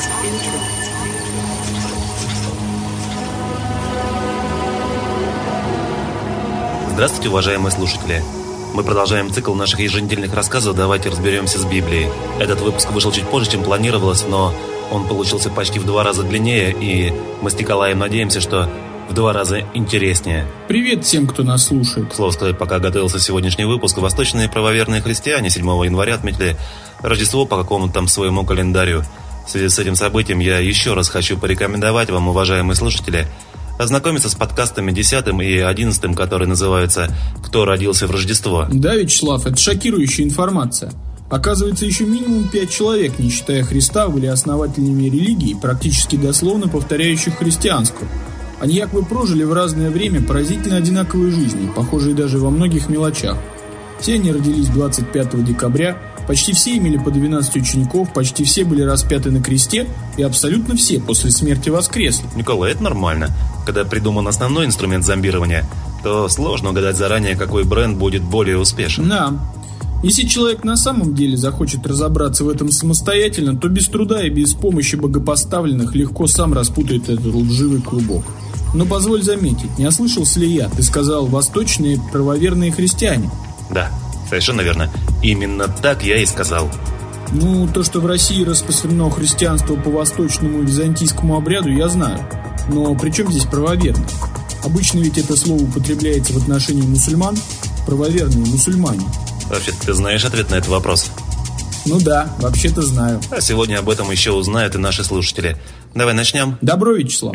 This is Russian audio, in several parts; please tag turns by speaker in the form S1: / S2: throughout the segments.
S1: Здравствуйте, уважаемые слушатели! Мы продолжаем цикл наших еженедельных рассказов «Давайте разберемся с Библией». Этот выпуск вышел чуть позже, чем планировалось, но он получился почти в 2 раза длиннее, и мы с Николаем надеемся, что в 2 раза интереснее.
S2: Привет всем, кто нас слушает.
S1: К слову сказать, пока готовился сегодняшний выпуск, восточные правоверные христиане 7 января отметили Рождество по какому-то там своему календарю. В связи с этим событием я еще раз хочу порекомендовать вам, уважаемые слушатели, ознакомиться с подкастами 10 и 11, которые называются «Кто родился в Рождество?».
S2: Да, Вячеслав, это шокирующая информация. Оказывается, еще минимум 5 человек, не считая Христа, были основателями религий, практически дословно повторяющих христианскую. Они якобы прожили в разное время поразительно одинаковые жизни, похожие даже во многих мелочах. Все они родились 25 декабря, почти все имели по 12 учеников, почти все были распяты на кресте, и абсолютно все после смерти воскресли.
S1: Николай, это нормально. Когда придуман основной инструмент зомбирования, то сложно угадать заранее, какой бренд будет более успешен.
S2: Да. Если человек на самом деле захочет разобраться в этом самостоятельно, то без труда и без помощи богопоставленных легко сам распутает этот лживый клубок. Но позволь заметить, не ослышался ли я? Ты сказал «восточные правоверные христиане».
S1: Да, совершенно верно. Именно так я и сказал.
S2: Ну, то, что в России распространено христианство по восточному и византийскому обряду, я знаю. Но при чем здесь правоверные? Обычно ведь это слово употребляется в отношении мусульман. Правоверные мусульмане.
S1: Вообще, ты знаешь ответ на этот вопрос?
S2: Ну да, вообще-то знаю.
S1: А сегодня об этом еще узнают и наши слушатели. Давай начнем.
S2: Добро, Вячеслав.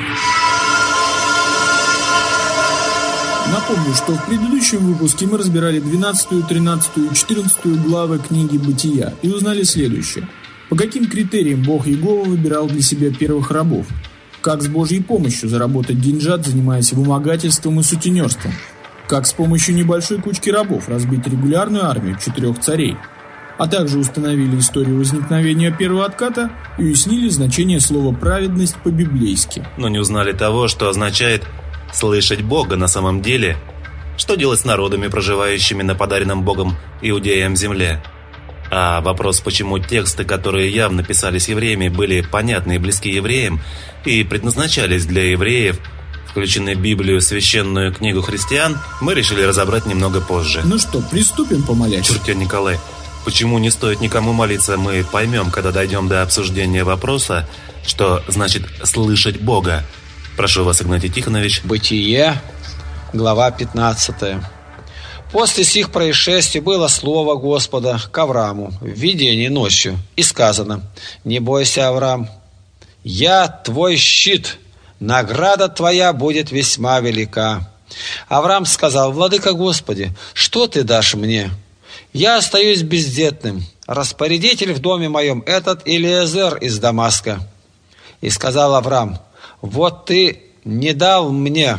S2: Напомню, что в предыдущем выпуске мы разбирали 12, 13 и 14 главы книги «Бытия» и узнали следующее. По каким критериям Бог Иегова выбирал для себя первых рабов? Как с Божьей помощью заработать деньжат, занимаясь вымогательством и сутенерством? Как с помощью небольшой кучки рабов разбить регулярную армию 4 царей? А также установили историю возникновения первого отката и уяснили значение слова «праведность» по-библейски.
S1: Но не узнали того, что означает «слышать Бога» на самом деле. Что делать с народами, проживающими на подаренном Богом иудеям земле? А вопрос, почему тексты, которые явно писались евреями, были понятны и близки евреям и предназначались для евреев, включены в Библию, священную книгу христиан, мы решили разобрать немного позже.
S2: Ну что, приступим помолять?
S1: Черт тебя, Николай, почему не стоит никому молиться, мы поймем, когда дойдем до обсуждения вопроса, что значит «слышать Бога». Прошу вас, Игнатий Тихонович.
S3: Бытие, глава 15. После сих происшествий было слово Господа к Аврааму в видении ночью, и сказано: «Не бойся, Авраам, я твой щит, награда твоя будет весьма велика». Авраам сказал: «Владыка Господи, что ты дашь мне? Я остаюсь бездетным, распорядитель в доме моем этот Элиэзер из Дамаска». И сказал Авраам: «Вот ты не дал мне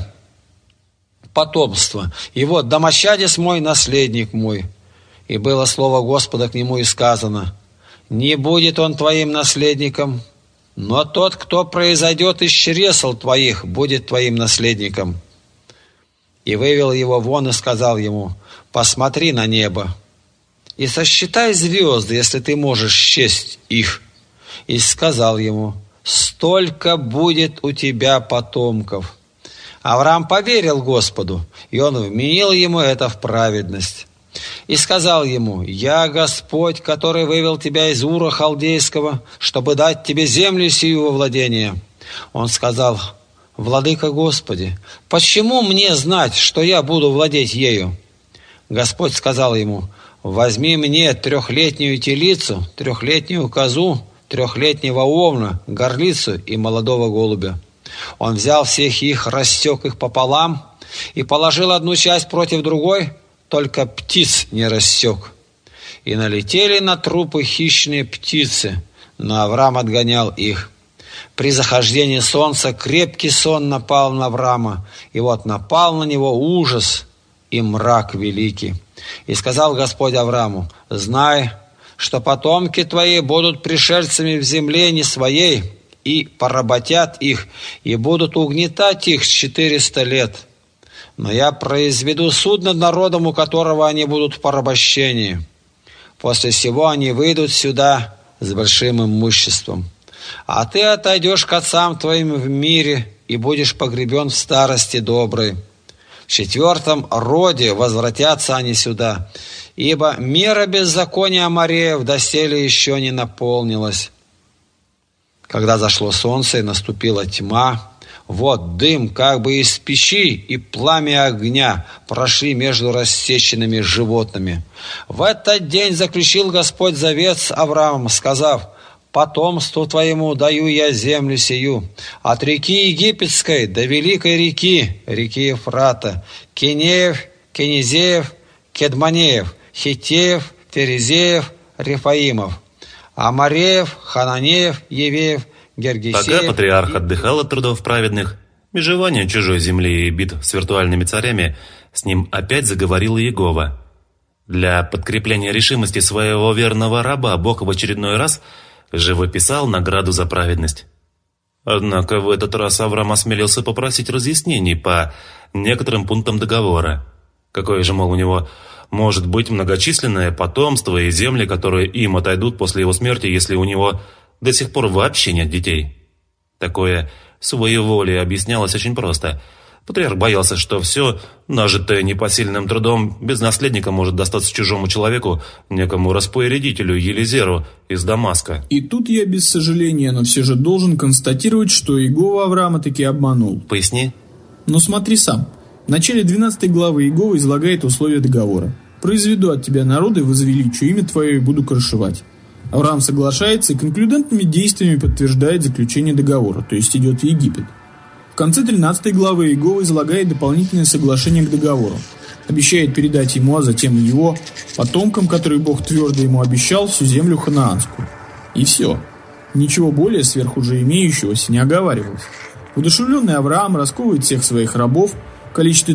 S3: потомство, и вот домочадец мой, наследник мой». И было слово Господа к нему, и сказано: «Не будет он твоим наследником, но тот, кто произойдет из чресл твоих, будет твоим наследником». И вывел его вон и сказал ему: «Посмотри на небо и сосчитай звезды, если ты можешь счесть их». И сказал ему: «Столько будет у тебя потомков». Авраам поверил Господу, и он вменил ему это в праведность. И сказал ему: «Я Господь, который вывел тебя из Ура Халдейского, чтобы дать тебе землю сию во владение». Он сказал: «Владыка Господи, почему мне знать, что я буду владеть ею?» Господь сказал ему: «Возьми мне 3-летнюю телицу, 3-летнюю козу, 3-летнего овна, горлицу и молодого голубя». Он взял всех их, рассек их пополам и положил одну часть против другой, только птиц не рассек. И налетели на трупы хищные птицы, но Авраам отгонял их. При захождении солнца крепкий сон напал на Авраама, и вот напал на него ужас и мрак великий. И сказал Господь Аврааму: «Знай, что потомки твои будут пришельцами в земле не своей, и поработят их, и будут угнетать их 400 лет. Но я произведу суд над народом, у которого они будут в порабощении. После сего они выйдут сюда с большим имуществом. а ты отойдешь к отцам твоим в мире и будешь погребен в старости доброй. В 4-м роде возвратятся они сюда, ибо мера беззакония Амореев доселе еще не наполнилась. Когда зашло солнце и наступила тьма, вот дым как бы из печи и пламя огня прошли между рассеченными животными. В этот день заключил Господь завет с Авраамом, сказав: «Потомству твоему даю я землю сию, от реки Египетской до великой реки, реки Ефрата, Кинеев, Кенезеев, Кедманеев, Хиттеев, Ферезеев, Рефаимов, Амореев, Хананеев, Евеев, Гергесеев».
S1: Пока патриарх отдыхал от трудов праведных, межевания чужой земли и битв с виртуальными царями, с ним опять заговорил Иегова. Для подкрепления решимости своего верного раба Бог в очередной раз живописал награду за праведность. Однако в этот раз Авраам осмелился попросить разъяснений по некоторым пунктам договора. Какое же, мол, у него может быть многочисленное потомство и земли, которые им отойдут после его смерти, если у него до сих пор вообще нет детей? Такое своеволие объяснялось очень просто. Патриарх боялся, что все, нажитое непосильным трудом, без наследника может достаться чужому человеку, некому распорядителю Елизеру из Дамаска.
S2: И тут я без сожаления, но все же должен констатировать, что Иегова Авраама таки обманул.
S1: Поясни.
S2: Но смотри сам. В начале 12 главы Иегова излагает условия договора. «Произведу от тебя народы, возвеличу имя твое и буду крышевать». Авраам соглашается и конклюдентными действиями подтверждает заключение договора, то есть идет в Египет. В конце 13 главы Иегова излагает дополнительное соглашение к договору. Обещает передать ему, а затем его потомкам, которые Бог твердо ему обещал, всю землю ханаанскую. И все. Ничего более сверх уже имеющегося не оговаривалось. Удушевленный Авраам расковывает всех своих рабов в количестве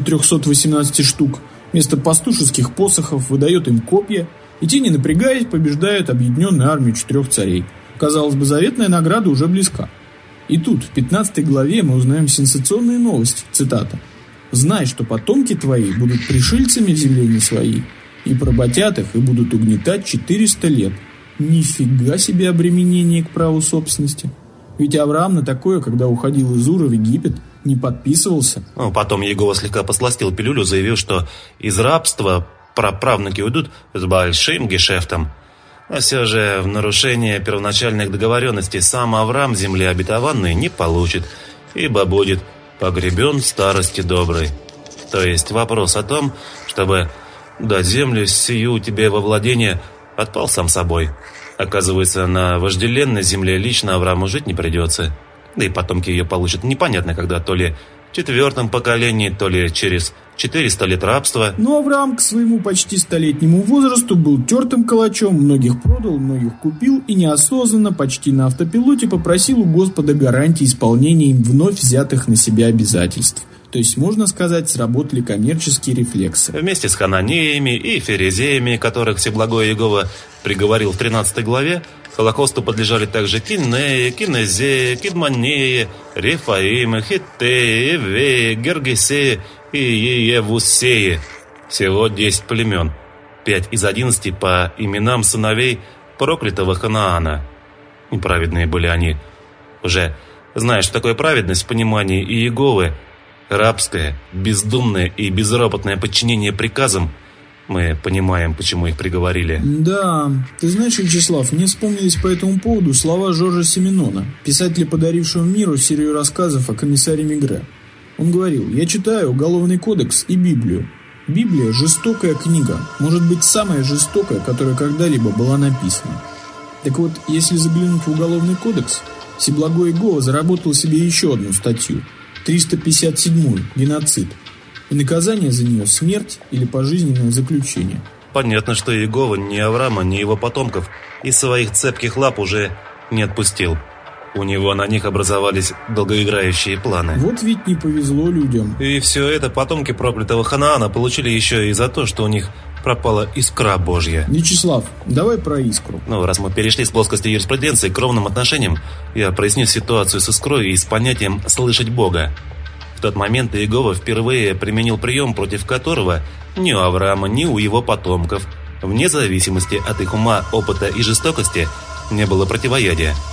S2: 318 штук, вместо пастушеских посохов выдает им копья, и те, не напрягаясь, побеждают объединенную армию 4 царей. Казалось бы, заветная награда уже близка. И тут, в 15 главе, мы узнаем сенсационные новости. Цитата. «Знай, что потомки твои будут пришельцами в земле не своей, и поработят их, и будут угнетать 400 лет». Нифига себе обременение к праву собственности. Ведь Авраам на такое, когда уходил из Ура в Египет, не подписывался.
S1: Потом Иегова слегка посластил пилюлю, заявив, что из рабства праправнуки уйдут с большим гешефтом. А все же в нарушение первоначальных договоренностей сам Авраам земли обетованной не получит, ибо будет погребен в старости доброй. То есть вопрос о том, чтобы дать землю сию тебе во владение, отпал сам собой. Оказывается, на вожделенной земле лично Аврааму жить не придется. Да и потомки ее получат непонятно когда, то ли в 4-м поколении, то ли через 400 лет рабства.
S2: Но Авраам к своему почти 100-летнему возрасту был тертым калачом, многих продал, многих купил и неосознанно, почти на автопилоте попросил у Господа гарантии исполнения им вновь взятых на себя обязательств. То есть, можно сказать, сработали коммерческие рефлексы.
S1: Вместе с хананеями и ферезеями, которых Всеблагой Иегова приговорил в 13 главе, Холокосту подлежали также Кинеи, Кинезеи, Кидманеи, Рефаимы, Хиттеи, Эвеи, Гергесеи и Иевусеи. Всего 10 племен. 5 из 11 по именам сыновей проклятого Ханаана. Неправедные были они. Уже знаешь, что такое праведность в понимании Иеговы, рабское, бездумное и безропотное подчинение приказам, мы понимаем, почему их приговорили.
S2: Да, ты знаешь, Вячеслав, мне вспомнились по этому поводу слова Жоржа Сименона, писателя, подарившего миру серию рассказов о комиссаре Мегре. Он говорил: «Я читаю Уголовный кодекс и Библию. Библия – жестокая книга, может быть, самая жестокая, которая когда-либо была написана». Так вот, если заглянуть в Уголовный кодекс, Всеблагой Иегова заработал себе еще одну статью – 357-ю – геноцид. И наказание за нее – смерть или пожизненное заключение.
S1: Понятно, что Иегова ни Авраама, ни его потомков из своих цепких лап уже не отпустил. У него на них образовались долгоиграющие планы.
S2: Вот ведь не повезло людям.
S1: И все это потомки проклятого Ханаана получили еще и за то, что у них пропала искра Божья.
S2: Вячеслав, давай про искру.
S1: Раз мы перешли с плоскости юриспруденции к ровным отношениям, я проясню ситуацию с искрой и с понятием «слышать Бога». В тот момент Иегова впервые применил прием, против которого ни у Авраама, ни у его потомков, вне зависимости от их ума, опыта и жестокости, не было противоядия.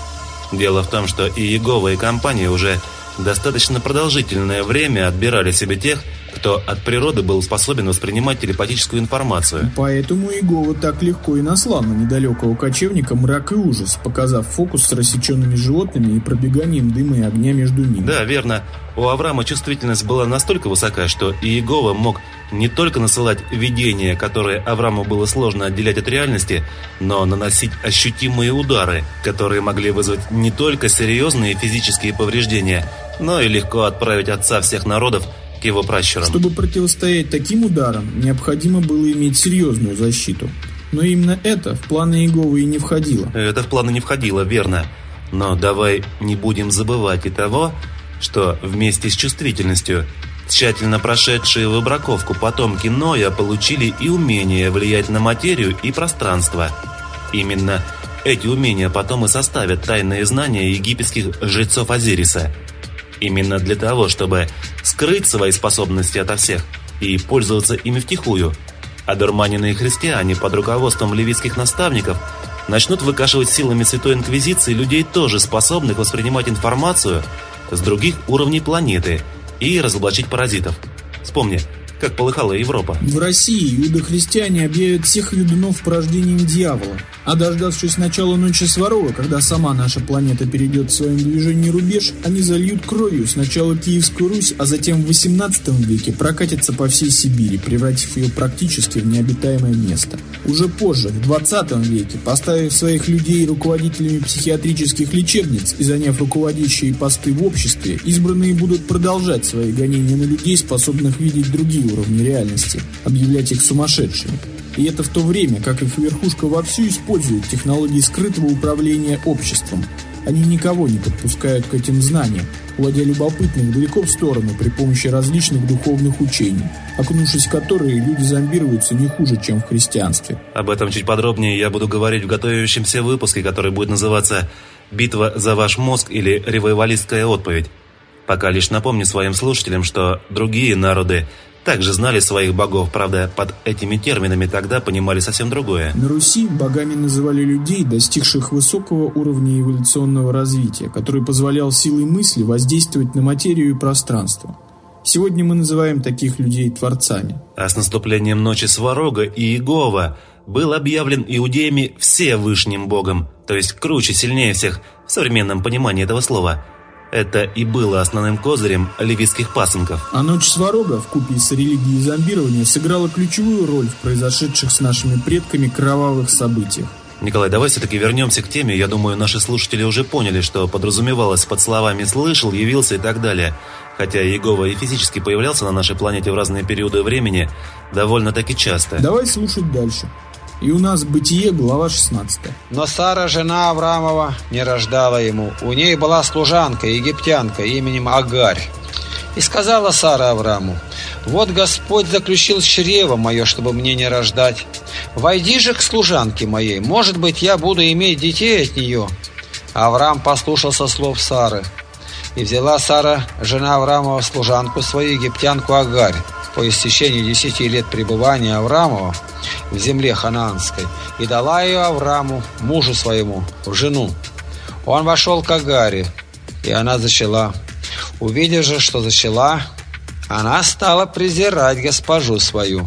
S1: Дело в том, что и Иегова, и компания уже достаточно продолжительное время отбирали себе тех, кто от природы был способен воспринимать телепатическую информацию.
S2: Поэтому Иегова так легко и наслал на недалекого кочевника мрак и ужас, показав фокус с рассеченными животными и пробеганием дыма и огня между ними.
S1: Да, верно. У Авраама чувствительность была настолько высока, что Иегова мог не только насылать видения, которые Аврааму было сложно отделять от реальности, но наносить ощутимые удары, которые могли вызвать не только серьезные физические повреждения, но и легко отправить отца всех народов к его пращурам.
S2: Чтобы противостоять таким ударам, необходимо было иметь серьезную защиту. Но именно это в планы Иеговы и не входило.
S1: Это в планы не входило, верно. Но давай не будем забывать и того, что вместе с чувствительностью тщательно прошедшие выбраковку потомки Ноя получили и умение влиять на материю и пространство. Именно эти умения потом и составят тайные знания египетских жрецов Азириса. Именно для того, чтобы скрыть свои способности ото всех и пользоваться ими втихую, одурманенные христиане под руководством левитских наставников начнут выкашивать силами Святой Инквизиции людей, тоже способных воспринимать информацию с других уровней планеты и разоблачить паразитов. Вспомни, как полыхала Европа.
S2: В России иудохристиане объявят всех ведунов порождением дьявола, а дождавшись начала Ночи Сварога, когда сама наша планета перейдет в своем движении рубеж, они зальют кровью сначала Киевскую Русь, а затем в XVIII веке прокатятся по всей Сибири, превратив ее практически в необитаемое место. Уже позже, в XX веке, поставив своих людей руководителями психиатрических лечебниц и заняв руководящие посты в обществе, избранные будут продолжать свои гонения на людей, способных видеть другие уровни реальности, объявлять их сумасшедшими. И это в то время, как их верхушка вовсю использует технологии скрытого управления обществом. Они никого не подпускают к этим знаниям, уводя любопытных далеко в сторону при помощи различных духовных учений, окунувшись в которые люди зомбируются не хуже, чем в христианстве.
S1: Об этом чуть подробнее я буду говорить в готовящемся выпуске, который будет называться «Битва за ваш мозг» или «Ревайвалистская отповедь». Пока лишь напомню своим слушателям, что другие народы также знали своих богов, правда, под этими терминами тогда понимали совсем другое.
S2: На Руси богами называли людей, достигших высокого уровня эволюционного развития, который позволял силой мысли воздействовать на материю и пространство. Сегодня мы называем таких людей творцами.
S1: А с наступлением Ночи Сварога Иегова был объявлен иудеями всевышним богом, то есть круче, сильнее всех в современном понимании этого слова. Это и было основным козырем левитских пасынков.
S2: А Ночь Сварога вкупе с религией зомбирования сыграла ключевую роль в произошедших с нашими предками кровавых событиях.
S1: Николай, давай все-таки вернемся к теме. Я думаю, наши слушатели уже поняли, что подразумевалось под словами «слышал», «явился» и так далее. Хотя Иегова и физически появлялся на нашей планете в разные периоды времени довольно-таки часто.
S2: Давай слушать дальше. И у нас Бытие, глава 16.
S3: Но Сара, жена Авраамова, не рождала ему. У ней была служанка, египтянка, именем Агарь. И сказала Сара Аврааму: «Вот Господь заключил чрево мое, чтобы мне не рождать. Войди же к служанке моей, может быть, я буду иметь детей от нее». Авраам послушался слов Сары. И взяла Сара, жена Авраамова, служанку свою, египтянку Агарь, по истечении 10 лет пребывания Авраамова в земле ханаанской, и дала ее Аврааму, мужу своему, в жену. Он вошел к Агаре, и она зачала. Увидев же, что зачала, она стала презирать госпожу свою.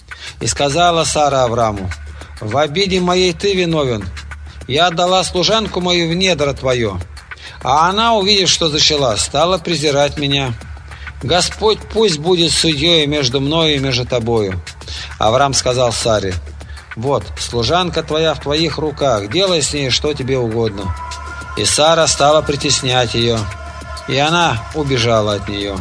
S3: И сказала Сара Аврааму: «В обиде моей ты виновен. Я отдала служанку мою в недра твое». А она, увидев, что зачала, стала презирать меня. Господь пусть будет судьей между мною и между тобою. Авраам сказал Саре: «Вот, служанка твоя в твоих руках, делай с ней что тебе угодно». И Сара стала притеснять ее, и она убежала от нее.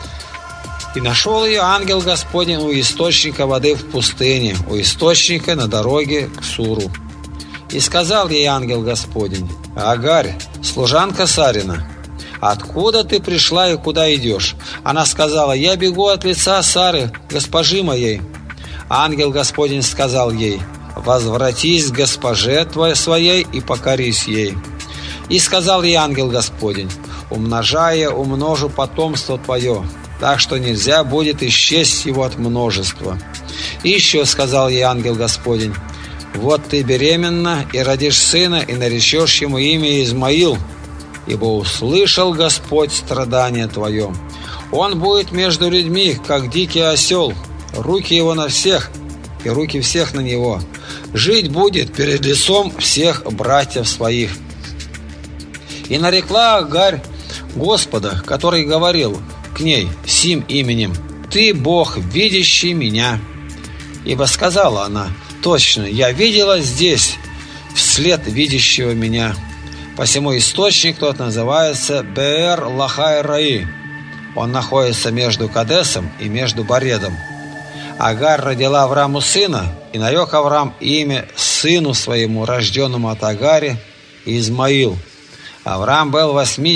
S3: И нашел ее ангел Господень у источника воды в пустыне, у источника на дороге к Суру. И сказал ей ангел Господень: «Агарь, служанка Сарина, откуда ты пришла и куда идешь?» Она сказала: «Я бегу от лица Сары, госпожи моей». Ангел Господень сказал ей: «Возвратись к госпоже своей и покорись ей». И сказал ей ангел Господень: «Умножая, умножу потомство твое, так что нельзя будет исчесть его от множества». И еще сказал ей ангел Господень: «Вот ты беременна и родишь сына, и наречешь ему имя Измаил, ибо услышал Господь страдание твое. Он будет между людьми, как дикий осел, руки его на всех, и руки всех на него. Жить будет перед лицом всех братьев своих. И нарекла Агарь Господа, который говорил к ней сим именем: «Ты, Бог, видящий меня». Ибо сказала она: «Точно, я видела здесь вслед видящего меня». Посему источник тот называется Беэр-Лахай-Раи. Он находится между Кадесом и между Баредом. Агарь родила Авраму сына, и нарек Авраам имя сыну своему, рожденному от Агари, Измаил. Авраам был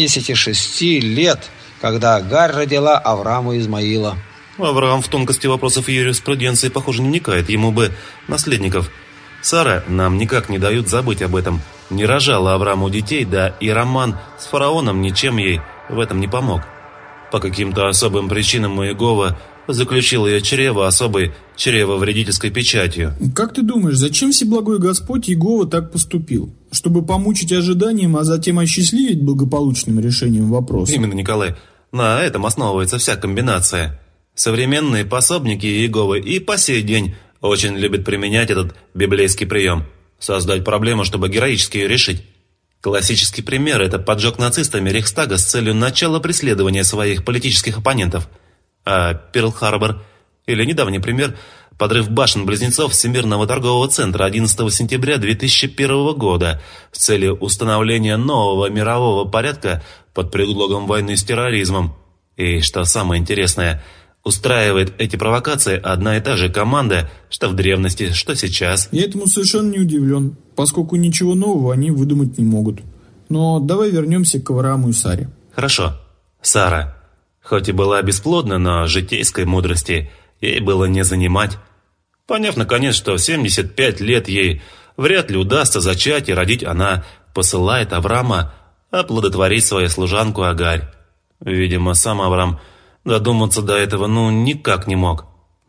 S3: 86 лет, когда Агарь родила Аврааму Измаила.
S1: Авраам в тонкости вопросов юриспруденции, похоже, не вникает. Ему бы наследников. Сара, нам никак не дают забыть об этом, не рожала Аврааму детей, да и роман с фараоном ничем ей в этом не помог. По каким-то особым причинам Иегова заключил ее чрево особой чревовредительской печатью.
S2: Как ты думаешь, зачем Всеблагой Господь Иегова так поступил? Чтобы помучить ожиданием, а затем осчастливить благополучным решением вопроса?
S1: Именно, Николай. На этом основывается вся комбинация. Современные пособники Иеговы и по сей день очень любят применять этот библейский прием. Создать проблему, чтобы героически ее решить. Классический пример – это поджог нацистами Рейхстага с целью начала преследования своих политических оппонентов. А Перл-Харбор или недавний пример – подрыв башен-близнецов Всемирного торгового центра 11 сентября 2001 года с целью установления нового мирового порядка под предлогом войны с терроризмом. И что самое интересное – устраивает эти провокации одна и та же команда, что в древности, что сейчас.
S2: Я этому совершенно не удивлен, поскольку ничего нового они выдумать не могут. Но давай вернемся к Аврааму и Саре.
S1: Хорошо. Сара, хоть и была бесплодна, но житейской мудрости ей было не занимать. Поняв, наконец, что в 75 лет ей вряд ли удастся зачать и родить, она посылает Авраама оплодотворить свою служанку Агарь. Видимо, сам Авраам додуматься до этого никак не мог.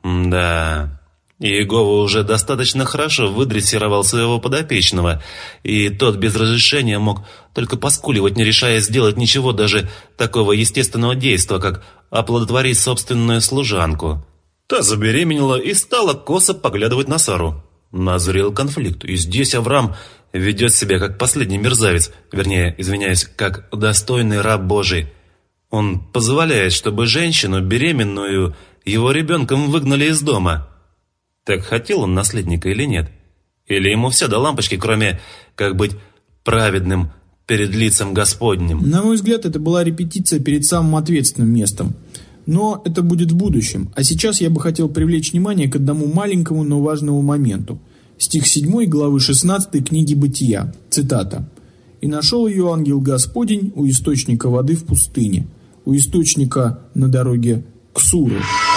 S1: Да, Иегова уже достаточно хорошо выдрессировал своего подопечного, и тот без разрешения мог только поскуливать, не решая сделать ничего, даже такого естественного действия, как оплодотворить собственную служанку. Та забеременела и стала косо поглядывать на Сару. Назрел конфликт, и здесь Авраам ведет себя как последний мерзавец, вернее, извиняюсь, как достойный раб Божий. Он позволяет, чтобы женщину, беременную его ребенком, выгнали из дома. Так хотел он наследника или нет? Или ему все до лампочки, кроме как быть праведным перед лицем Господним?
S2: На мой взгляд, это была репетиция перед самым ответственным местом. Но это будет в будущем. А сейчас я бы хотел привлечь внимание к одному маленькому, но важному моменту. Стих 7 главы 16 книги Бытия. Цитата. «И нашел ее ангел Господень у источника воды в пустыне, у источника на дороге к Суру».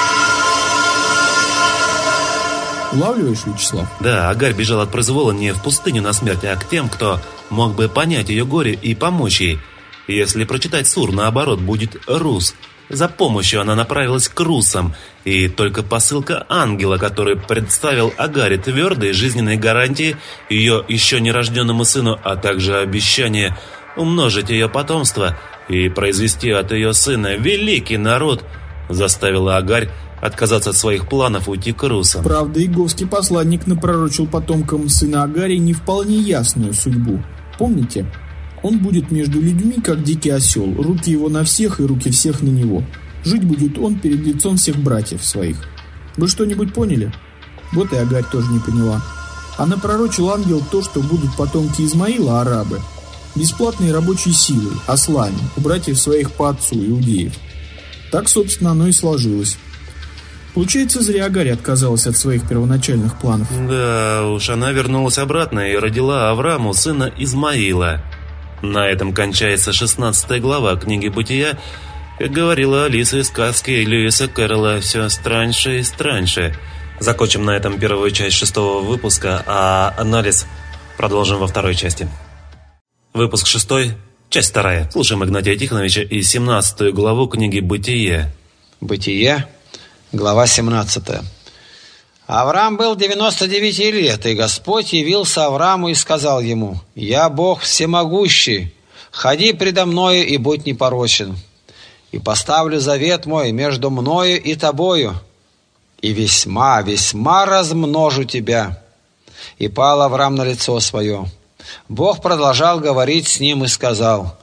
S2: Улавливаешь, Вячеслав?
S1: Да, Агарь бежал от произвола не в пустыню на смерть, а к тем, кто мог бы понять ее горе и помочь ей. Если прочитать Сур, наоборот, будет Рус. За помощью она направилась к русам, и только посылка ангела, который представил Агаре твердые жизненные гарантии ее еще нерожденному сыну, а также обещание умножить ее потомство и произвести от ее сына великий народ, заставила Агарь отказаться от своих планов уйти к русам.
S2: Правда, иеговский посланник напророчил потомкам сына Агари не вполне ясную судьбу. Помните? Он будет между людьми, как дикий осел, руки его на всех и руки всех на него. Жить будет он перед лицом всех братьев своих. Вы что-нибудь поняли? Вот и Агарь тоже не поняла. А напророчил ангел то, что будут потомки Измаила, арабы, бесплатной рабочей силой, ослами, у братьев своих по отцу, иудеев. Так, собственно, оно и сложилось. Получается, зря Агарь отказалась от своих первоначальных планов.
S1: Да уж, она вернулась обратно и родила Аврааму сына Измаила. На этом кончается 16 глава книги «Бытия». Как говорила Алиса из сказки Льюиса Кэрролла, все страньше и страньше. Закончим на этом первую часть 6-го выпуска, а анализ продолжим во второй части. Выпуск 6, часть 2. Слушаем Игнатия Тихоновича и 17 главу книги «Бытие».
S3: Бытие, глава 17. Авраам был 99 лет, и Господь явился Аврааму и сказал ему: «Я Бог всемогущий, Ходи предо мною и будь непорочен. И поставлю завет мой между мною и тобою, и весьма, весьма размножу тебя». И пал Авраам на лицо свое. Бог продолжал говорить с ним и сказал: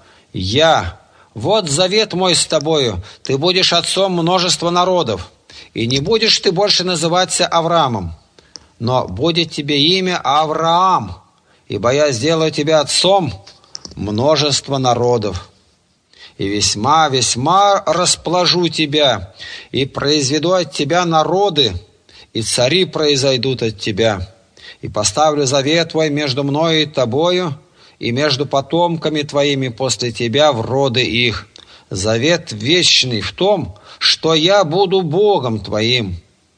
S3: «Вот завет мой с тобою, ты будешь отцом множества народов, и не будешь ты больше называться Авраамом, но будет тебе имя Авраам, ибо я сделаю тебя отцом множества народов. И весьма, весьма расплажу тебя, и произведу от тебя народы, и цари произойдут от тебя. И поставлю завет твой между мною и тобою, и между потомками твоими после тебя в роды их. Завет вечный в том, что я буду Богом твоим,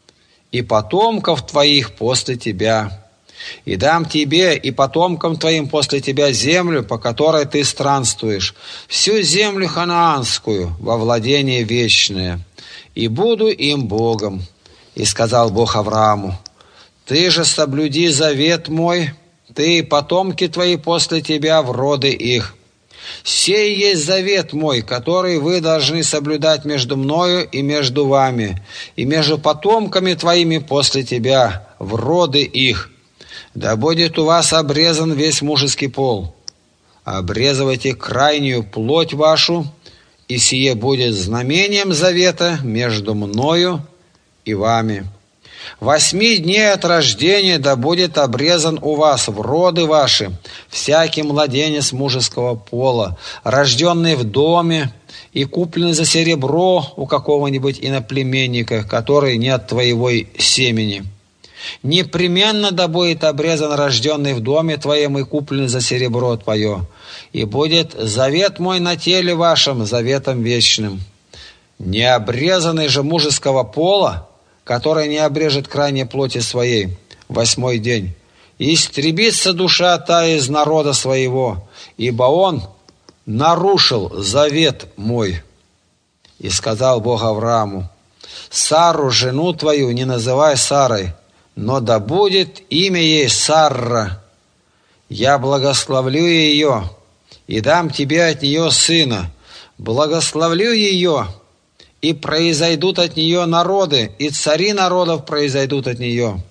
S3: и потомков твоих после тебя. И дам тебе и потомкам твоим после тебя землю, по которой ты странствуешь, всю землю ханаанскую во владение вечное, и буду им Богом». И сказал Бог Аврааму: «Ты же соблюди завет мой, ты и потомки твои после тебя в роды их. Сей есть завет мой, который вы должны соблюдать между мною и между вами, и между потомками твоими после тебя в роды их. Да будет у вас обрезан весь мужеский пол. Обрезывайте крайнюю плоть вашу, и сие будет знамением завета между мною и вами. 8 дней от рождения да будет обрезан у вас в роды ваши всякий младенец мужеского пола, рожденный в доме и купленный за серебро у какого-нибудь иноплеменника, который не от твоего семени. Непременно да будет обрезан рожденный в доме твоем и купленный за серебро твое, и будет завет мой на теле вашем заветом вечным. Необрезанный же мужеского пола, который не обрежет крайней плоти своей, 8-й день, истребится душа та из народа своего, ибо он нарушил завет мой». И сказал Бог Аврааму: «Сару, жену твою, не называй Сарой, но да будет имя ей Сарра. Я благословлю ее и дам тебе от нее сына. Благословлю ее, и произойдут от нее народы, и цари народов произойдут от нее».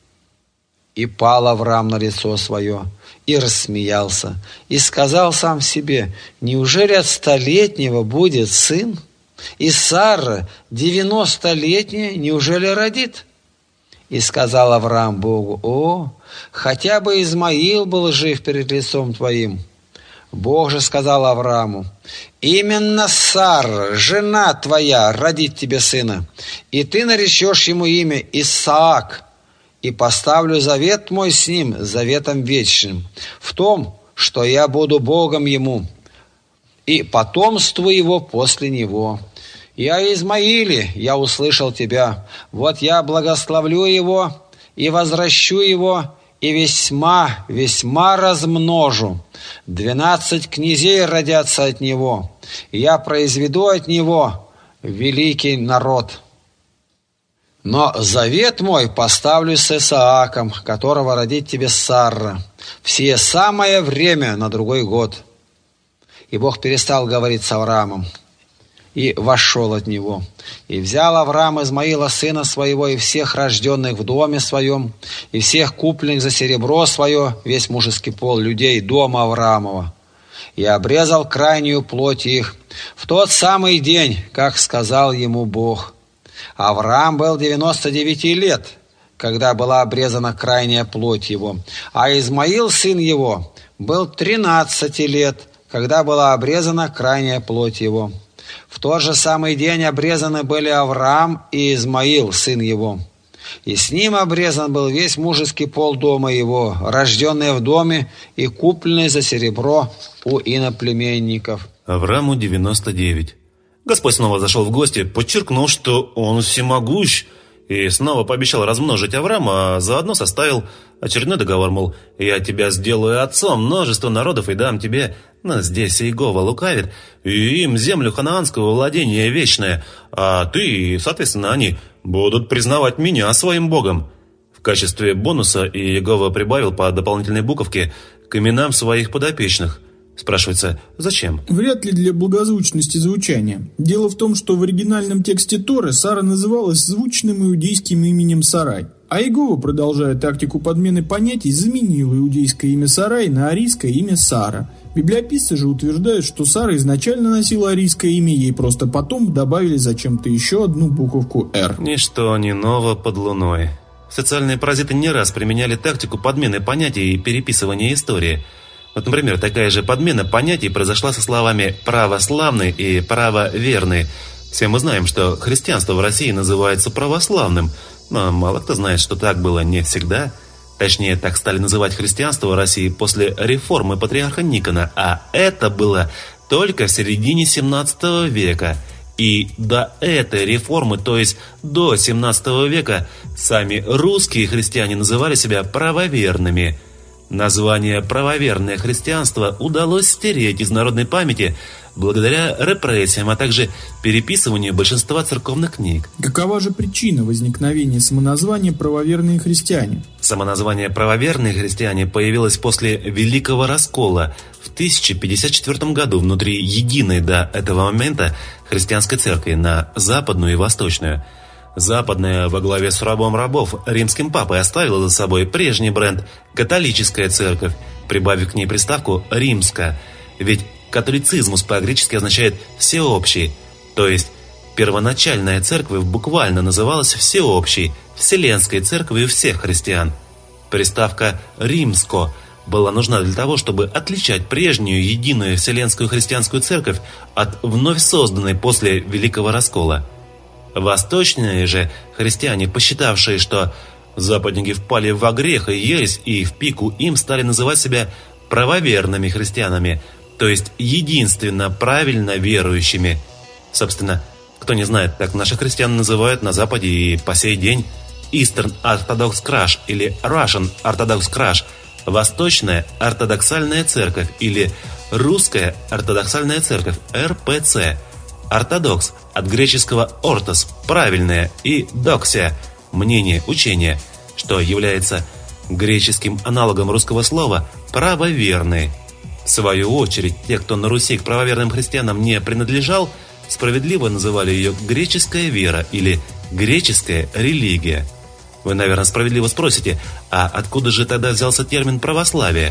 S3: И пал Авраам на лицо свое, и рассмеялся, и сказал сам себе: «Неужели от 100-летнего будет сын? И Сара, 90-летняя, неужели родит?» И сказал Авраам Богу: «О, хотя бы Измаил был жив перед лицом твоим». Бог же сказал Аврааму: «Именно Сара, жена твоя, родит тебе сына, и ты наречешь ему имя Исаак, и поставлю завет мой с ним, заветом вечным, в том, что я буду Богом ему, и потомству его после него. И о Измаиле я услышал тебя, вот я благословлю его и возвращу его, и весьма, весьма размножу. 12 князей родятся от него, и я произведу от него великий народ. Но завет мой поставлю с Исааком, которого родит тебе Сарра, в сие самое время на другой год». И Бог перестал говорить с Авраамом, и вошел от него. И взял Авраам Измаила сына своего, и всех рожденных в доме своем, и всех купленных за серебро свое, весь мужеский пол людей дома Авраамова, и обрезал крайнюю плоть их в тот самый день, как сказал ему Бог. Авраам был 99 лет, когда была обрезана крайняя плоть его, а Измаил, сын его, был 13 лет, когда была обрезана крайняя плоть его. В тот же самый день обрезаны были Авраам и Измаил, сын его. И с ним обрезан был весь мужеский пол дома его, рожденный в доме и купленный за серебро у иноплеменников.
S1: Аврааму 99. Господь снова зашел в гости, подчеркнул, что он всемогущ, и снова пообещал размножить Авраама, а заодно составил очередной договор, мол, «Я тебя сделаю отцом множества народов и дам тебе...» Но здесь Иегова лукавит, и им землю ханаанского владения вечное, а ты и, соответственно, они будут признавать меня своим Богом. В качестве бонуса Иегова прибавил по дополнительной буковке к именам своих подопечных. Спрашивается, зачем?
S2: Вряд ли для благозвучности звучания. Дело в том, что в оригинальном тексте Торы Сара называлась звучным иудейским именем Сарай. А Иегова, продолжая тактику подмены понятий, заменил иудейское имя Сарай на арийское имя Сара. Библиописцы же утверждают, что Сара изначально носила арийское имя, ей просто потом добавили зачем-то еще одну буковку «Р».
S1: Ничто не ново под луной. Социальные паразиты не раз применяли тактику подмены понятий и переписывания истории. Вот, например, такая же подмена понятий произошла со словами «православный» и «правоверный». Все мы знаем, что христианство в России называется православным, но мало кто знает, что так было не всегда. Точнее, так стали называть христианство в России после реформы патриарха Никона, а это было только в середине 17 века. И до этой реформы, то есть до 17 века, сами русские христиане называли себя правоверными. Название «правоверное христианство» удалось стереть из народной памяти благодаря репрессиям, а также переписыванию большинства церковных книг.
S2: Какова же причина возникновения самоназвания «правоверные христиане»?
S1: Самоназвание «правоверные христиане» появилось после Великого Раскола в 1054 году внутри единой до этого момента христианской церкви на западную и восточную. Западная во главе с рабом рабов, римским папой, оставила за собой прежний бренд «католическая церковь», прибавив к ней приставку «римская». Ведь католицизмус по-гречески означает «всеобщий», то есть первоначальная церковь буквально называлась «всеобщей», «вселенской церковью всех христиан». Приставка «римско» была нужна для того, чтобы отличать прежнюю единую вселенскую христианскую церковь от вновь созданной после Великого Раскола. Восточные же христиане, посчитавшие, что западники впали во грех и ересь, и в пику им стали называть себя правоверными христианами, то есть единственно правильно верующими. Собственно, кто не знает, так наших христиан называют на Западе и по сей день Eastern Orthodox Church или Russian Orthodox Church, Восточная ортодоксальная церковь или Русская ортодоксальная церковь, РПЦ. Ортодокс от греческого «ортос» – правильное, и «доксия» – мнение, учение, что является греческим аналогом русского слова «правоверный». В свою очередь, те, кто на Руси к правоверным христианам не принадлежал, справедливо называли ее «греческая вера» или «греческая религия». Вы, наверное, справедливо спросите, а откуда же тогда взялся термин «православие»?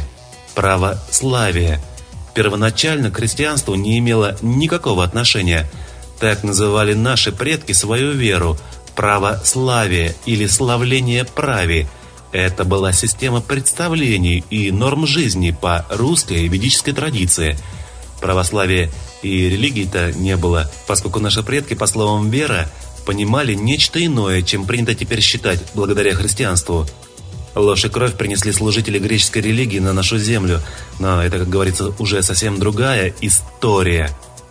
S1: Православие. Первоначально к христианству не имело никакого отношения. Так называли наши предки свою веру – православие или славление прави. Это была система представлений и норм жизни по русской ведической традиции. Православия и религии-то не было, поскольку наши предки, по словам «вера», понимали нечто иное, чем принято теперь считать благодаря христианству. Ложь и кровь принесли служители греческой религии на нашу землю, но это, как говорится, уже совсем другая история.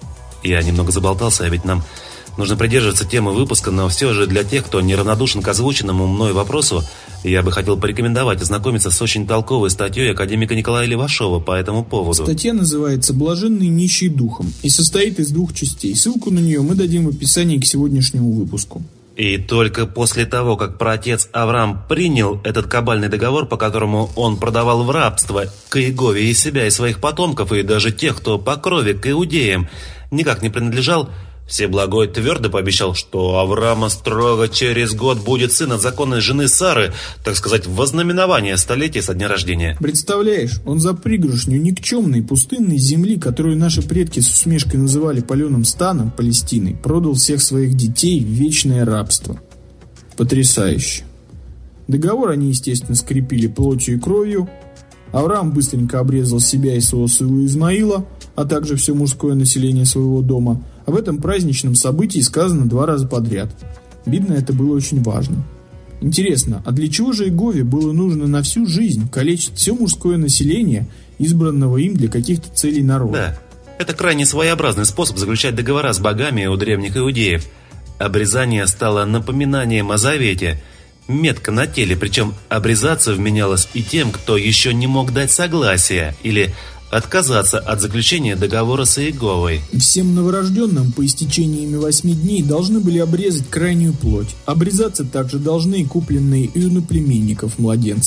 S1: Я немного заболтался, а ведь нам нужно придерживаться темы выпуска, но все же для тех, кто неравнодушен к озвученному мной вопросу, я бы хотел порекомендовать ознакомиться с очень толковой статьей академика Николая Левашова по этому поводу.
S2: Статья называется «Блаженный нищий духом» и состоит из 2 частей. Ссылку на нее мы дадим в описании к сегодняшнему выпуску.
S1: И только после того, как праотец Авраам принял этот кабальный договор, по которому он продавал в рабство к Иегове и себя, и своих потомков, и даже тех, кто по крови к иудеям никак не принадлежал, Всеблагой твердо пообещал, что Авраама строго через год будет сын от законной жены Сары, так сказать, вознаменование столетия со дня рождения.
S2: Представляешь, он за пригоршню никчемной пустынной земли, которую наши предки с усмешкой называли паленым станом, Палестиной, продал всех своих детей в вечное рабство. Потрясающе. Договор они, естественно, скрепили плотью и кровью. Авраам быстренько обрезал себя и своего сына Измаила, а также все мужское население своего дома. Об этом праздничном событии сказано 2 раза подряд. Видно, это было очень важно. Интересно, а для чего же Иегове было нужно на всю жизнь калечить все мужское население, избранного им для каких-то целей народа?
S1: Да, это крайне своеобразный способ заключать договора с богами у древних иудеев. Обрезание стало напоминанием о завете, метка на теле, причем обрезаться вменялось и тем, кто еще не мог дать согласия или отказаться от заключения договора с Иеговой.
S2: Всем новорожденным по истечении 8 дней должны были обрезать крайнюю плоть. Обрезаться также должны и купленные и у наплеменников младенцы.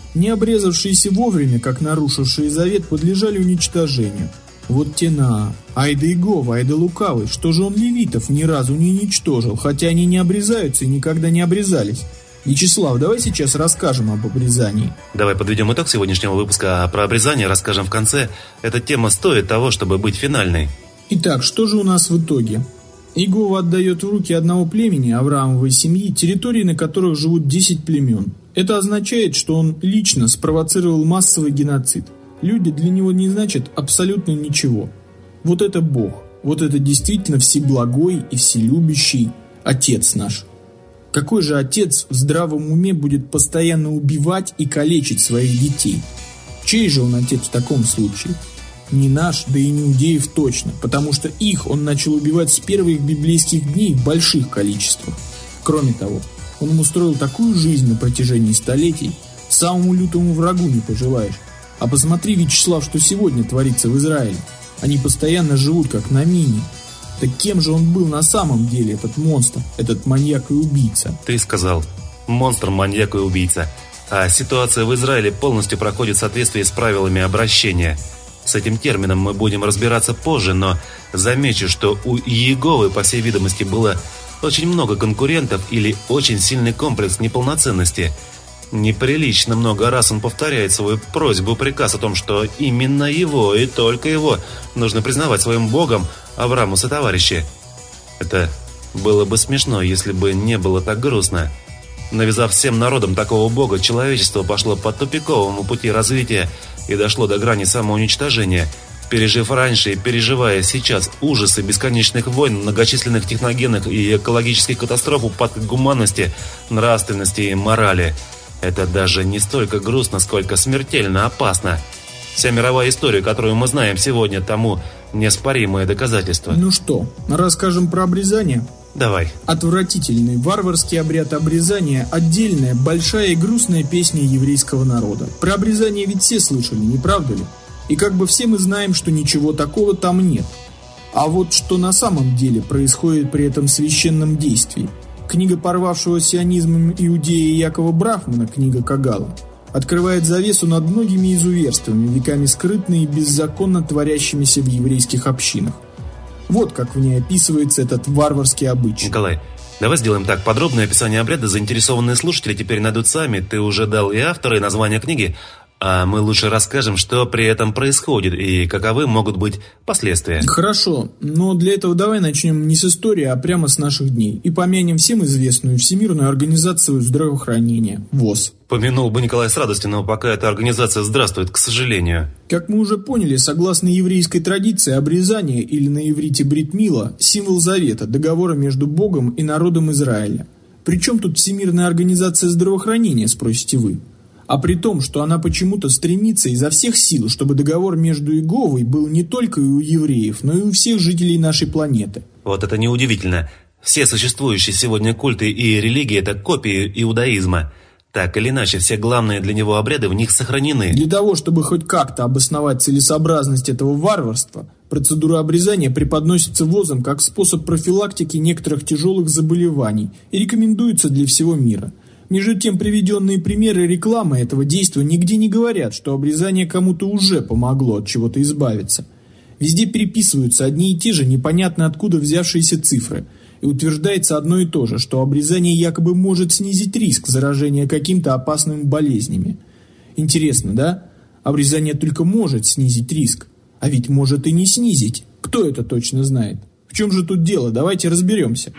S2: Не обрезавшиеся вовремя, как нарушившие завет, подлежали уничтожению. Вот тена. Айда Иегова, айда лукавый, что же он левитов ни разу не уничтожил, хотя они не обрезаются и никогда не обрезались. Вячеслав, давай сейчас расскажем об обрезании.
S1: Давай подведем итог сегодняшнего выпуска, а про обрезание расскажем в конце. Эта тема стоит того, чтобы быть финальной.
S2: Итак, что же у нас в итоге? Иегова отдает в руки одного племени, Авраамовой семьи, территории, на которых живут 10 племен. Это означает, что он лично спровоцировал массовый геноцид. Люди для него не значат абсолютно ничего. Вот это Бог, вот это действительно всеблагой и вселюбящий Отец наш. Какой же отец в здравом уме будет постоянно убивать и калечить своих детей? Чей же он отец в таком случае? Не наш, да и не иудеев точно, потому что их он начал убивать с первых библейских дней в больших количествах. Кроме того, он им устроил такую жизнь на протяжении столетий, самому лютому врагу не пожелаешь. А посмотри, Вячеслав, что сегодня творится в Израиле. Они постоянно живут как на мине. Так кем же он был на самом деле, этот монстр, этот маньяк и убийца?
S1: Ты сказал, монстр, маньяк и убийца. А ситуация в Израиле полностью проходит в соответствии с правилами обращения. С этим термином мы будем разбираться позже, но замечу, что у Иеговы, по всей видимости, было очень много конкурентов или очень сильный комплекс неполноценности. Неприлично много раз он повторяет свою просьбу, приказ о том, что именно его и только его нужно признавать своим богом, Аврааму сотоварищи. Это было бы смешно, если бы не было так грустно. Навязав всем народам такого бога, человечество пошло по тупиковому пути развития и дошло до грани самоуничтожения. Пережив раньше и переживая сейчас ужасы бесконечных войн, многочисленных техногенных и экологических катастроф, упадка гуманности, нравственности и морали. Это даже не столько грустно, сколько смертельно опасно. Вся мировая история, которую мы знаем сегодня, тому неоспоримое доказательство.
S2: Ну что, расскажем про обрезание?
S1: Давай.
S2: Отвратительный варварский обряд обрезания – отдельная, большая и грустная песня еврейского народа. Про обрезание ведь все слышали, не правда ли? И как бы все мы знаем, что ничего такого там нет. А вот что на самом деле происходит при этом священном действии. Книга порвавшего сионизмом иудея Якова Брахмана, книга Кагала, открывает завесу над многими изуверствами, веками скрытные и беззаконно творящимися в еврейских общинах. Вот как в ней описывается этот варварский обычай.
S1: Николай, давай сделаем так. Подробное описание обряда заинтересованные слушатели теперь найдут сами. Ты уже дал и автора, и название книги. А мы лучше расскажем, что при этом происходит и каковы могут быть последствия.
S2: Хорошо, но для этого давай начнем не с истории, а прямо с наших дней. И помянем всем известную Всемирную организацию здравоохранения, ВОЗ.
S1: Помянул бы Николай с радостью, но пока эта организация здравствует, к сожалению.
S2: Как мы уже поняли, согласно еврейской традиции, обрезание, или на иврите брит мила, символ завета, договора между Богом и народом Израиля. Причем тут Всемирная организация здравоохранения, спросите вы? А при том, что она почему-то стремится изо всех сил, чтобы договор между Иеговой был не только и у евреев, но и у всех жителей нашей планеты.
S1: Вот это неудивительно. Все существующие сегодня культы и религии – это копии иудаизма. Так или иначе, все главные для него обряды в них сохранены.
S2: Для того, чтобы хоть как-то обосновать целесообразность этого варварства, процедура обрезания преподносится ВОЗом как способ профилактики некоторых тяжелых заболеваний и рекомендуется для всего мира. Между тем, приведенные примеры рекламы этого действия нигде не говорят, что обрезание кому-то уже помогло от чего-то избавиться. Везде переписываются одни и те же непонятно откуда взявшиеся цифры. И утверждается одно и то же, что обрезание якобы может снизить риск заражения какими-то опасными болезнями. Интересно, да? Обрезание только может снизить риск. А ведь может и не снизить. Кто это точно знает? В чем же тут дело? Давайте разберемся.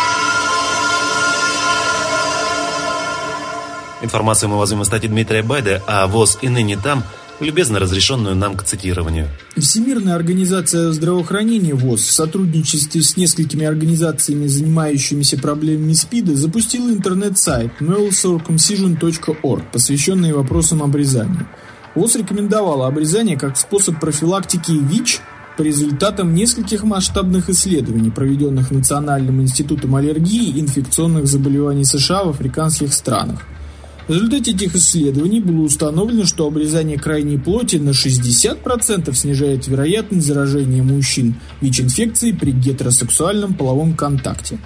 S1: Информацию мы возьмем из статьи Дмитрия Байда, а ВОЗ и ныне там, любезно разрешенную нам к цитированию.
S2: Всемирная организация здравоохранения ВОЗ в сотрудничестве с несколькими организациями, занимающимися проблемами СПИДа, zapустила интернет-сайт maleCircumcision.org, посвященный вопросам обрезания. ВОЗ рекомендовала обрезание как способ профилактики ВИЧ по результатам нескольких масштабных исследований, проведенных Национальным институтом аллергии и инфекционных заболеваний США в африканских странах. В результате этих исследований было установлено, что обрезание крайней плоти на 60% снижает вероятность заражения мужчин ВИЧ-инфекцией при гетеросексуальном половом контакте.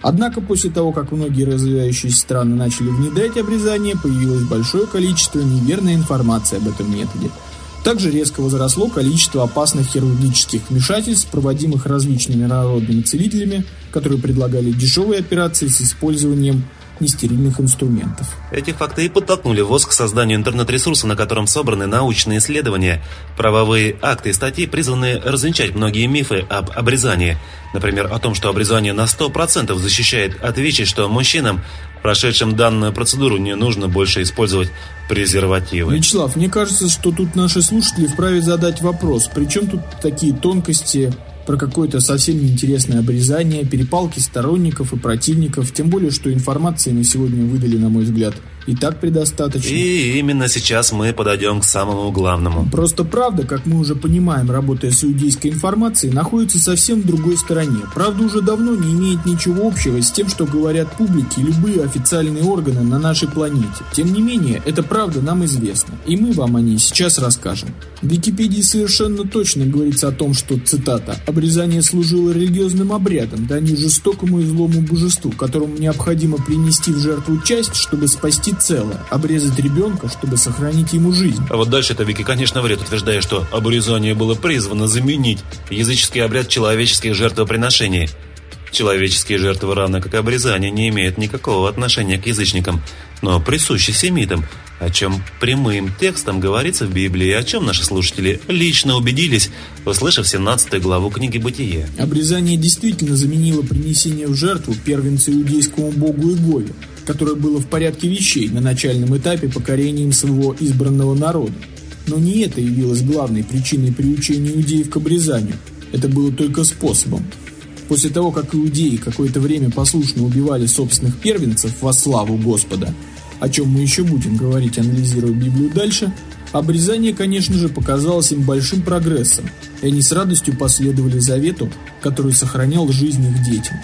S2: Однако после того, как многие развивающиеся страны начали внедрять обрезание, появилось большое количество неверной информации об этом методе. Также резко возросло количество опасных хирургических вмешательств, проводимых различными народными целителями, которые предлагали дешевые операции с использованием нестерильных инструментов.
S1: Эти факты и подтолкнули ВОЗ к созданию интернет-ресурса, на котором собраны научные исследования, правовые акты и статьи, призванные развенчать многие мифы об обрезании. Например, о том, что обрезание на 100% защищает от ВИЧ, что мужчинам, прошедшим данную процедуру, не нужно больше использовать презервативы.
S2: Вячеслав, мне кажется, что тут наши слушатели вправе задать вопрос, при чем тут такие тонкости про какое-то совсем неинтересное обрезание, перепалки сторонников и противников, тем более, что информации на сегодня выдали, на мой взгляд, и так предостаточно.
S1: И именно сейчас мы подойдем к самому главному.
S2: Просто правда, как мы уже понимаем, работая с иудейской информацией, находится совсем в другой стороне. Правда уже давно не имеет ничего общего с тем, что говорят публике и любые официальные органы на нашей планете. Тем не менее, эта правда нам известна, и мы вам о ней сейчас расскажем. В Википедии совершенно точно говорится о том, что, цитата, «обрезание служило религиозным обрядом, дань жестокому и злому божеству, которому необходимо принести в жертву часть, чтобы спасти целое, обрезать ребенка, чтобы сохранить ему жизнь».
S1: А вот дальше это Вики, конечно, врет, утверждая, что обрезание было призвано заменить языческий обряд человеческих жертвоприношений. Человеческие жертвы, равно как и обрезание, не имеют никакого отношения к язычникам, но присущи семитам, о чем прямым текстом говорится в Библии, и о чем наши слушатели лично убедились, услышав 17 главу книги «Бытие».
S2: Обрезание действительно заменило принесение в жертву первенца иудейскому богу Игове, которое было в порядке вещей на начальном этапе покорением своего избранного народа. Но не это явилось главной причиной приучения иудеев к обрезанию. Это было только способом. После того, как иудеи какое-то время послушно убивали собственных первенцев во славу Господа, о чем мы еще будем говорить, анализируя Библию дальше, обрезание, конечно же, показалось им большим прогрессом, и они с радостью последовали завету, который сохранял жизнь их детям.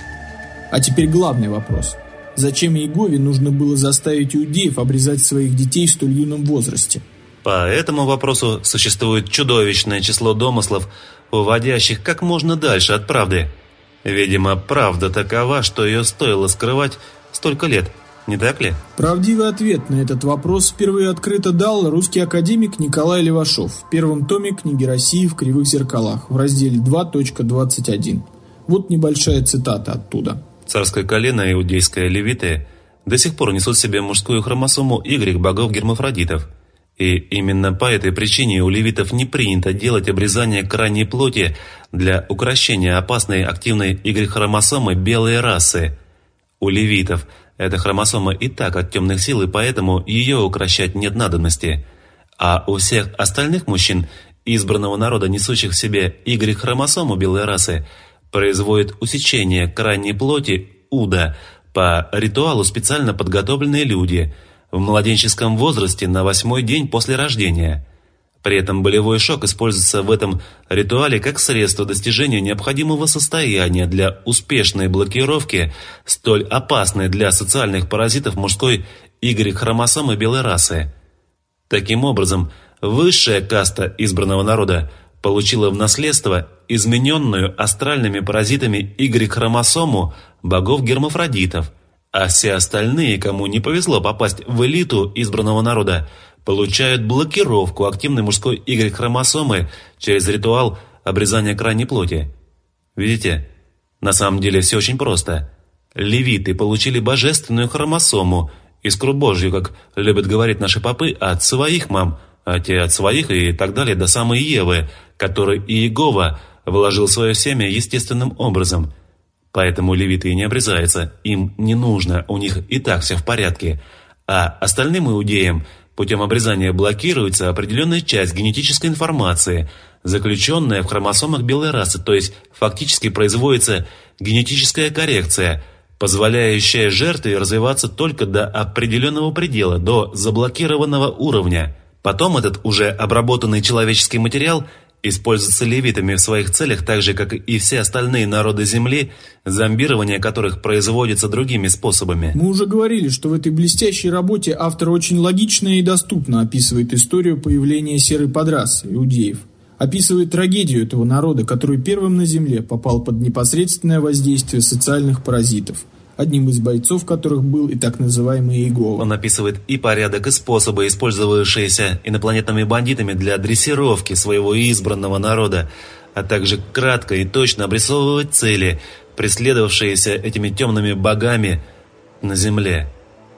S2: А теперь главный вопрос. Зачем Иегове нужно было заставить иудеев обрезать своих детей в столь юном возрасте?
S1: По этому вопросу существует чудовищное число домыслов, уводящих как можно дальше от правды. Видимо, правда такова, что ее стоило скрывать столько лет, не так ли?
S2: Правдивый ответ на этот вопрос впервые открыто дал русский академик Николай Левашов в первом томе книги России в кривых зеркалах в разделе 2.21. Вот небольшая цитата оттуда.
S1: Царское колено, иудейское левиты, до сих пор несут в себе мужскую хромосому Y богов-гермафродитов. И именно по этой причине у левитов не принято делать обрезание крайней плоти для укрощения опасной активной Y-хромосомы белой расы. У левитов эта хромосома и так от темных сил, и поэтому ее укрощать нет надобности. А у всех остальных мужчин избранного народа, несущих в себе Y-хромосому белой расы, производит усечение крайней плоти уда по ритуалу специально подготовленные люди в младенческом возрасте на 8-й день после рождения. При этом болевой шок используется в этом ритуале как средство достижения необходимого состояния для успешной блокировки столь опасной для социальных паразитов мужской Y-хромосомы белой расы. Таким образом, высшая каста избранного народа получила в наследство измененную астральными паразитами Y-хромосому богов-гермафродитов, а все остальные, кому не повезло попасть в элиту избранного народа, получают блокировку активной мужской Y-хромосомы через ритуал обрезания крайней плоти. Видите? На самом деле все очень просто. Левиты получили божественную хромосому, искру Божью, как любят говорить наши попы, от своих мам, а те от своих и так далее до самой Евы, которой Иегова вложил свое семя естественным образом. Поэтому левиты и не обрезаются, им не нужно, у них и так все в порядке. А остальным иудеям путем обрезания блокируется определенная часть генетической информации, заключенная в хромосомах белой расы, то есть фактически производится генетическая коррекция, позволяющая жертве развиваться только до определенного предела, до заблокированного уровня. Потом этот уже обработанный человеческий материал используется левитами в своих целях, так же, как и все остальные народы Земли, зомбирование которых производится другими способами.
S2: Мы уже говорили, что в этой блестящей работе автор очень логично и доступно описывает историю появления серой подрасы, иудеев. Описывает трагедию этого народа, который первым на Земле попал под непосредственное воздействие социальных паразитов. одним из бойцов которых был и так называемый Иегова.
S1: Он описывает и порядок, и способы, использовавшиеся инопланетными бандитами для дрессировки своего избранного народа, а также кратко и точно обрисовывать цели, преследовавшиеся этими темными богами на Земле.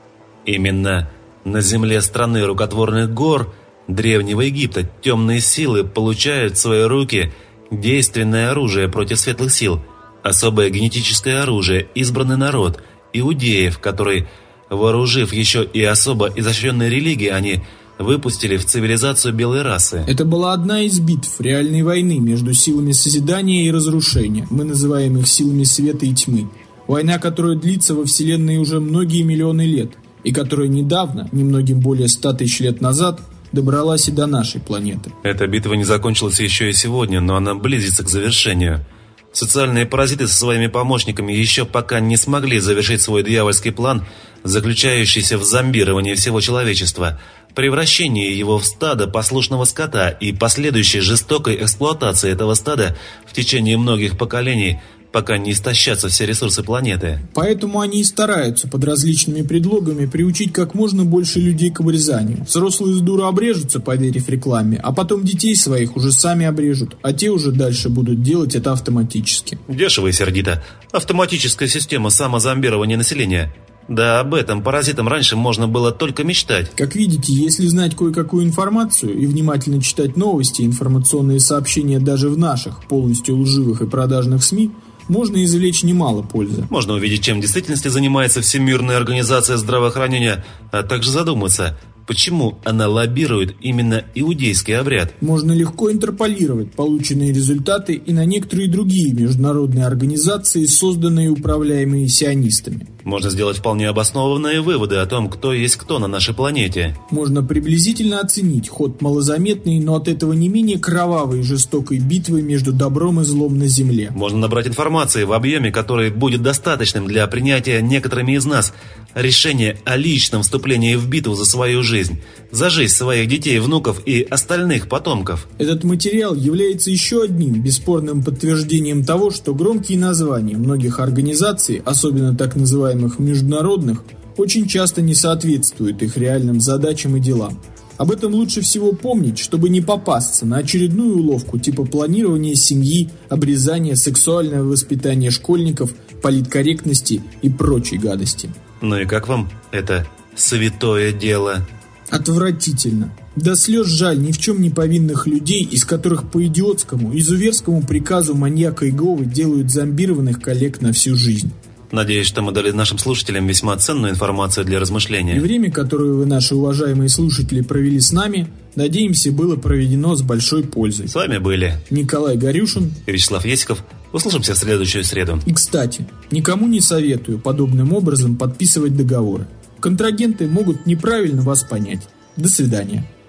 S1: Именно на земле страны рукотворных гор Древнего Египта темные силы получают в свои руки действенное оружие против светлых сил, особое генетическое оружие, избранный народ, иудеев, который, вооружив еще и особо изощренной религии, они выпустили в цивилизацию белой расы.
S2: Это была одна из битв реальной войны между силами созидания и разрушения. Мы называем их силами света и тьмы. Война, которая длится во Вселенной уже многие миллионы лет, и которая недавно, немногим более 100 тысяч лет назад, добралась и до нашей планеты.
S1: Эта битва не закончилась еще и сегодня, но она близится к завершению. Социальные паразиты со своими помощниками еще пока не смогли завершить свой дьявольский план, заключающийся в зомбировании всего человечества, превращении его в стадо послушного скота и последующей жестокой эксплуатации этого стада в течение многих поколений, пока не истощатся все ресурсы планеты.
S2: Поэтому они и стараются под различными предлогами приучить как можно больше людей к обрезанию. Взрослые с дуру обрежутся, поверив рекламе, а потом детей своих уже сами обрежут, а те уже дальше будут делать это автоматически.
S1: Дешево и сердито. Автоматическая система самозомбирования населения. Да об этом паразитам раньше можно было только мечтать.
S2: Как видите, если знать кое-какую информацию и внимательно читать новости и информационные сообщения даже в наших, полностью лживых и продажных СМИ, можно извлечь немало пользы.
S1: Можно увидеть, чем в действительности занимается Всемирная организация здравоохранения, а также задуматься, почему она лоббирует именно иудейский обряд.
S2: Можно легко интерполировать полученные результаты и на некоторые другие международные организации, созданные и управляемые сионистами.
S1: Можно сделать вполне обоснованные выводы о том, кто есть кто на нашей планете.
S2: Можно приблизительно оценить ход малозаметной, но от этого не менее кровавой и жестокой битвы между добром и злом на Земле.
S1: Можно набрать информации в объеме, который будет достаточным для принятия некоторыми из нас решения о личном вступлении в битву за свою жизнь, за жизнь своих детей, внуков и остальных потомков.
S2: Этот материал является еще одним бесспорным подтверждением того, что громкие названия многих организаций, особенно так называемых международных, очень часто не соответствуют их реальным задачам и делам. Об этом лучше всего помнить, чтобы не попасться на очередную уловку типа планирования семьи, обрезания, сексуального воспитания школьников, политкорректности и прочей гадости.
S1: Ну и как вам это святое дело?
S2: Отвратительно. До слез жаль ни в чем не повинных людей, из которых по идиотскому, изуверскому приказу маньяка Иеговы делают зомбированных коллег на всю жизнь.
S1: Надеюсь, что мы дали нашим слушателям весьма ценную информацию для размышления.
S2: И время, которое вы, наши уважаемые слушатели, провели с нами, надеемся, было проведено с большой пользой.
S1: С вами были
S2: Николай Горюшин
S1: и Вячеслав Есиков. Услышимся в следующую среду.
S2: И, кстати, никому не советую подобным образом подписывать договоры. Контрагенты могут неправильно вас понять. До свидания.